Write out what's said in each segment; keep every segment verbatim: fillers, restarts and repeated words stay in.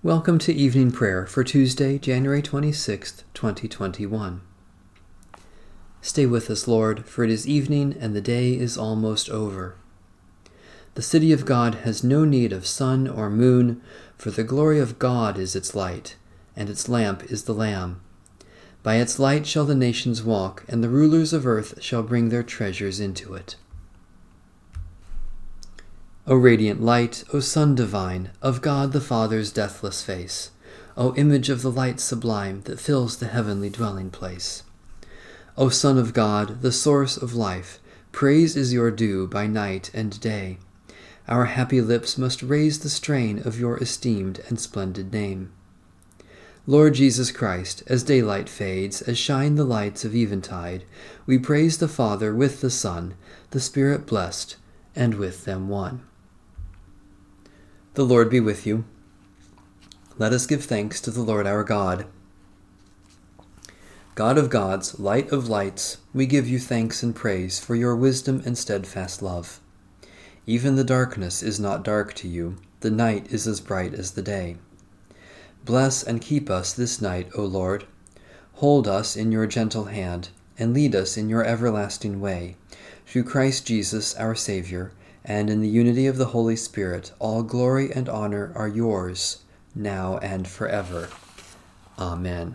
Welcome to evening prayer for Tuesday, January twenty-sixth, twenty twenty-one. Stay with us, Lord, for it is evening and the day is almost over. The city of God has no need of sun or moon, for the glory of God is its light, and its lamp is the Lamb. By its light shall the nations walk, and the rulers of earth shall bring their treasures into it. O radiant light, O Sun divine, of God the Father's deathless face, O image of the light sublime that fills the heavenly dwelling place. O Son of God, the source of life, praise is your due by night and day. Our happy lips must raise the strain of your esteemed and splendid name. Lord Jesus Christ, as daylight fades, as shine the lights of eventide, we praise the Father with the Son, the Spirit blessed, and with them one. The Lord be with you. Let us give thanks to the Lord our God. God of gods, light of lights, we give you thanks and praise for your wisdom and steadfast love. Even the darkness is not dark to you, the night is as bright as the day. Bless and keep us this night, O Lord. Hold us in your gentle hand, and lead us in your everlasting way, through Christ Jesus our Savior, and in the unity of the Holy Spirit, all glory and honor are yours, now and forever. Amen.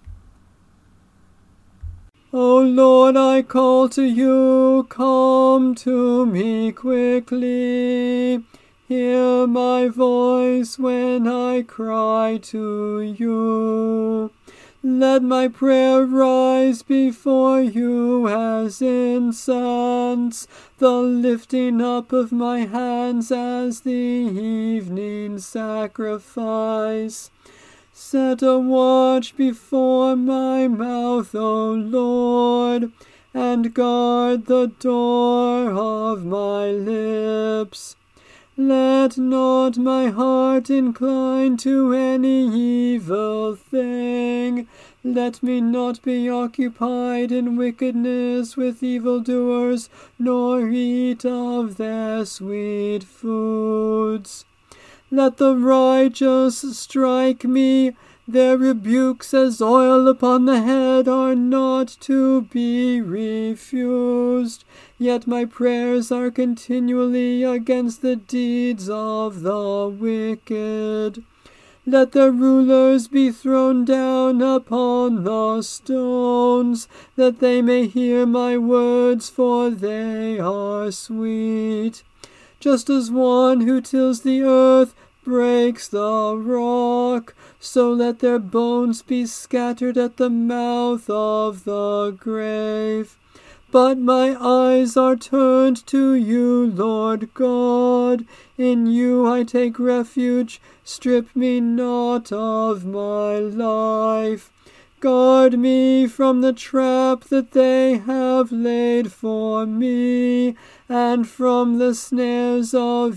O Lord, I call to you, come to me quickly. Hear my voice when I cry to you. Let my prayer rise before you as incense, the lifting up of my hands as the evening sacrifice. Set a watch before my mouth, O Lord, and guard the door of my lips. Let not my heart incline to any evil thing. Let me not be occupied in wickedness with evildoers, nor eat of their sweet foods. Let the righteous strike me. Their rebukes as oil upon the head are not to be refused. Yet my prayers are continually against the deeds of the wicked. Let the rulers be thrown down upon the stones, that they may hear my words, for they are sweet. Just as one who tills the earth breaks the rock, so let their bones be scattered at the mouth of the grave. But my eyes are turned to you, Lord God. In you I take refuge. Strip me not of my life. Guard me from the trap that they have laid for me, and from the snares of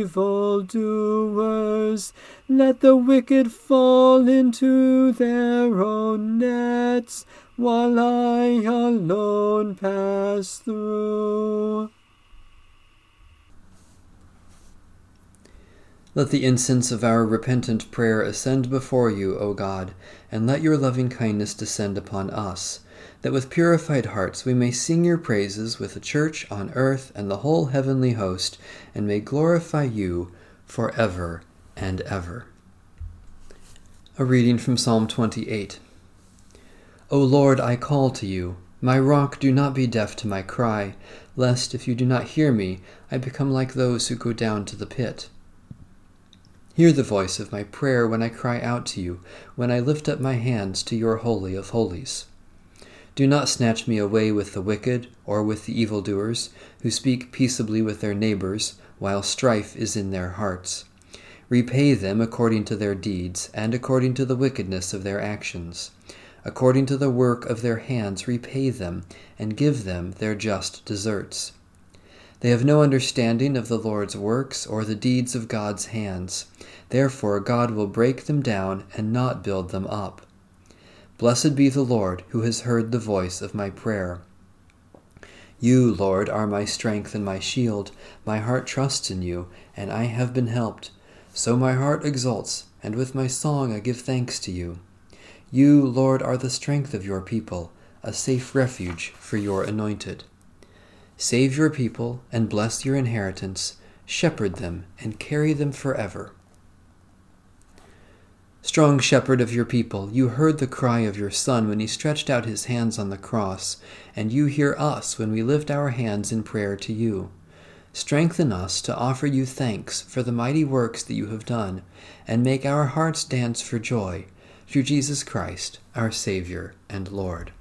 evildoers. Let the wicked fall into their own nets, while I alone pass through. Let the incense of our repentant prayer ascend before you, O God, and let your loving kindness descend upon us, that with purified hearts we may sing your praises with the church on earth and the whole heavenly host, and may glorify you for ever and ever. A reading from Psalm twenty-eight. O Lord, I call to you. My rock, do not be deaf to my cry, lest, if you do not hear me, I become like those who go down to the pit. Hear the voice of my prayer when I cry out to you, when I lift up my hands to your Holy of Holies. Do not snatch me away with the wicked, or with the evildoers, who speak peaceably with their neighbors, while strife is in their hearts. Repay them according to their deeds, and according to the wickedness of their actions. According to the work of their hands repay them, and give them their just deserts. They have no understanding of the Lord's works, or the deeds of God's hands. Therefore God will break them down and not build them up. Blessed be the Lord, who has heard the voice of my prayer. You, Lord, are my strength and my shield. My heart trusts in you, and I have been helped. So my heart exults, and with my song I give thanks to you. You, Lord, are the strength of your people, a safe refuge for your anointed. Save your people and bless your inheritance, shepherd them and carry them forever. Strong shepherd of your people, you heard the cry of your Son when he stretched out his hands on the cross, and you hear us when we lift our hands in prayer to you. Strengthen us to offer you thanks for the mighty works that you have done, and make our hearts dance for joy, through Jesus Christ, our Savior and Lord.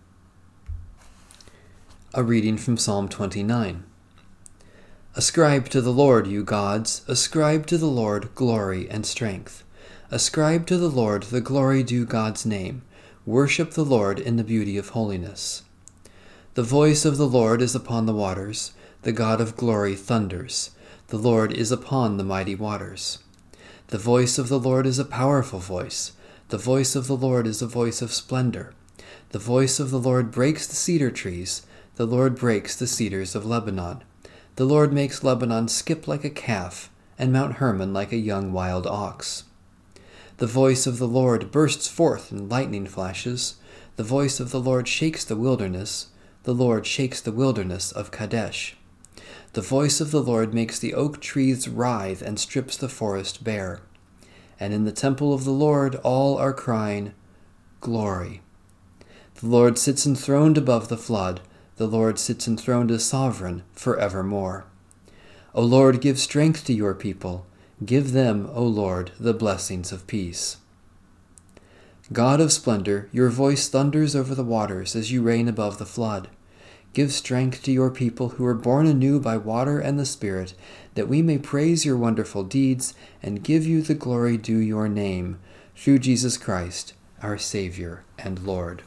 A reading from Psalm twenty-nine. Ascribe to the Lord, you gods, ascribe to the Lord glory and strength. Ascribe to the Lord the glory due God's name. Worship the Lord in the beauty of holiness. The voice of the Lord is upon the waters. The God of glory thunders. The Lord is upon the mighty waters. The voice of the Lord is a powerful voice. The voice of the Lord is a voice of splendor. The voice of the Lord breaks the cedar trees. The Lord breaks the cedars of Lebanon. The Lord makes Lebanon skip like a calf, and Mount Hermon like a young wild ox. The voice of the Lord bursts forth in lightning flashes. The voice of the Lord shakes the wilderness. The Lord shakes the wilderness of Kadesh. The voice of the Lord makes the oak trees writhe and strips the forest bare. And in the temple of the Lord all are crying, Glory. The Lord sits enthroned above the flood. The Lord sits enthroned as sovereign forevermore. O Lord, give strength to your people. Give them, O Lord, the blessings of peace. God of splendor, your voice thunders over the waters as you reign above the flood. Give strength to your people who are born anew by water and the Spirit, that we may praise your wonderful deeds and give you the glory due your name, through Jesus Christ, our Savior and Lord.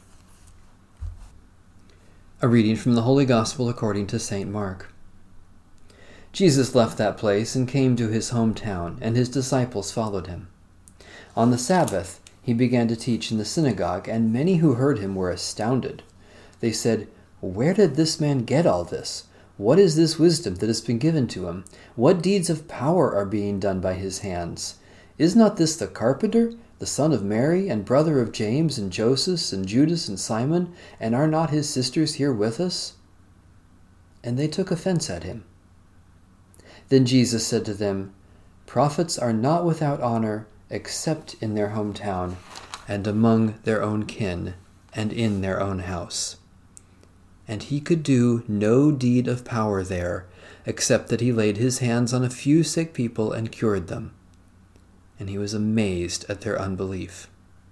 A reading from the Holy Gospel according to Saint Mark. Jesus left that place and came to his hometown, and his disciples followed him. On the Sabbath, he began to teach in the synagogue, and many who heard him were astounded. They said, Where did this man get all this? What is this wisdom that has been given to him? What deeds of power are being done by his hands? Is not this the carpenter, the son of Mary, and brother of James and Joseph and Judas and Simon, and are not his sisters here with us? And they took offense at him. Then Jesus said to them, Prophets are not without honor except in their hometown, and among their own kin, and in their own house. And he could do no deed of power there, except that he laid his hands on a few sick people and cured them. And he was amazed at their unbelief.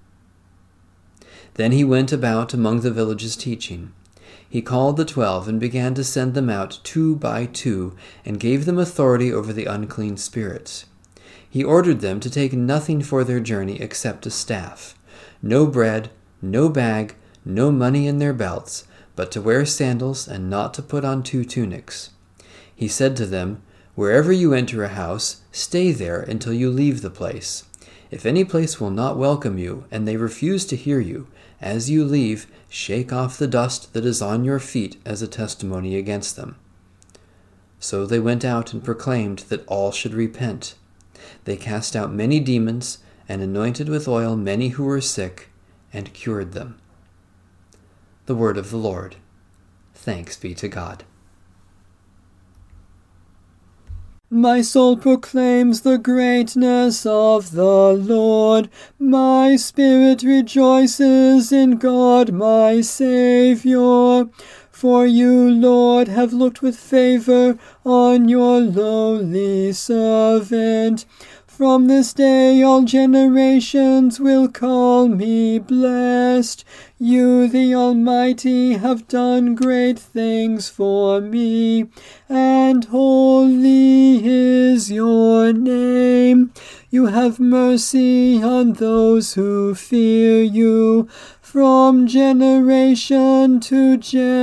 Then he went about among the villages teaching. He called the twelve and began to send them out two by two, and gave them authority over the unclean spirits. He ordered them to take nothing for their journey except a staff, no bread, no bag, no money in their belts, but to wear sandals and not to put on two tunics. He said to them, Wherever you enter a house, stay there until you leave the place. If any place will not welcome you, and they refuse to hear you, as you leave, shake off the dust that is on your feet as a testimony against them. So they went out and proclaimed that all should repent. They cast out many demons, and anointed with oil many who were sick, and cured them. The word of the Lord. Thanks be to God. My soul proclaims the greatness of the Lord. My spirit rejoices in God my Saviour. For you, Lord, have looked with favor on your lowly servant. From this day all generations will call me blessed. You, the Almighty, have done great things for me, and holy is your name. You have mercy on those who fear you, from generation to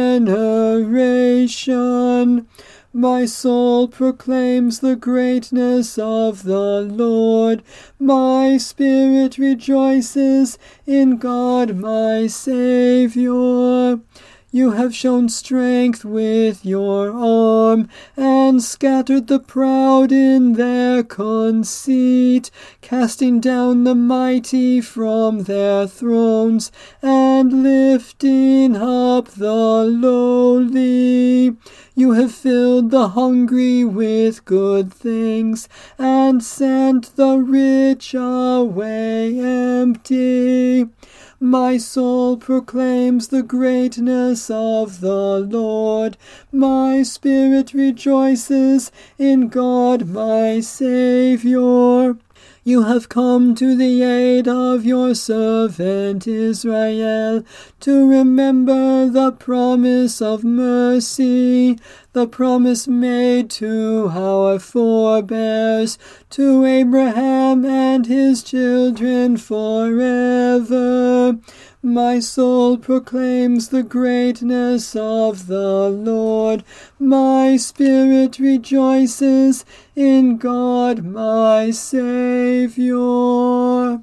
generation. My soul proclaims the greatness of the Lord. My spirit rejoices in God my Saviour. You have shown strength with your arm, and scattered the proud in their conceit, casting down the mighty from their thrones, and lifting up the lowly. You have filled the hungry with good things, and sent the rich away empty. My soul proclaims the greatness of the Lord. My spirit rejoices in God my Saviour. You have come to the aid of your servant Israel, to remember the promise of mercy, the promise made to our forebears, to Abraham and his children forever. My soul proclaims the greatness of the Lord. My spirit rejoices in God my Saviour.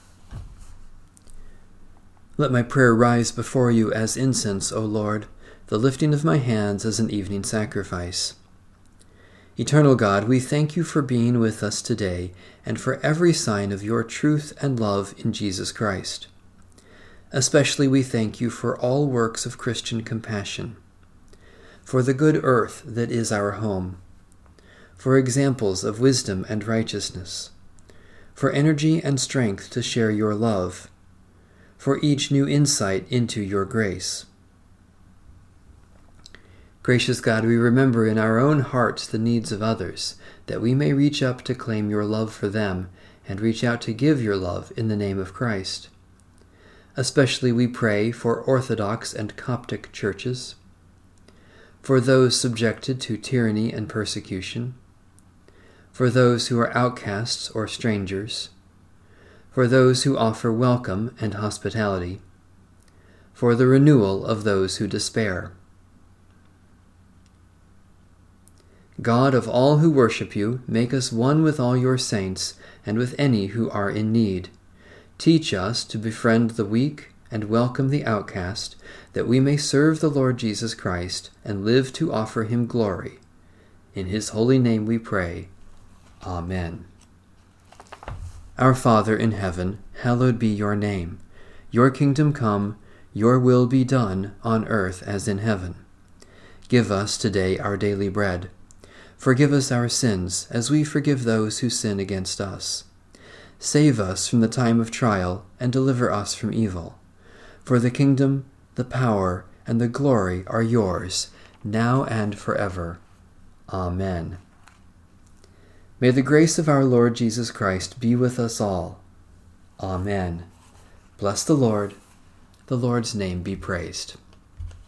Let my prayer rise before you as incense, O Lord, the lifting of my hands as an evening sacrifice. Eternal God, we thank you for being with us today and for every sign of your truth and love in Jesus Christ. Especially we thank you for all works of Christian compassion, for the good earth that is our home, for examples of wisdom and righteousness, for energy and strength to share your love, for each new insight into your grace. Gracious God, we remember in our own hearts the needs of others, that we may reach up to claim your love for them and reach out to give your love in the name of Christ. Especially we pray for Orthodox and Coptic churches, for those subjected to tyranny and persecution, for those who are outcasts or strangers, for those who offer welcome and hospitality, for the renewal of those who despair. God of all who worship you, make us one with all your saints and with any who are in need. Teach us to befriend the weak and welcome the outcast, that we may serve the Lord Jesus Christ and live to offer him glory. In his holy name we pray. Amen. Our Father in heaven, hallowed be your name. Your kingdom come, your will be done on earth as in heaven. Give us today our daily bread. Forgive us our sins, as we forgive those who sin against us. Save us from the time of trial, and deliver us from evil. For the kingdom, the power, and the glory are yours, now and forever. Amen. May the grace of our Lord Jesus Christ be with us all. Amen. Bless the Lord. The Lord's name be praised.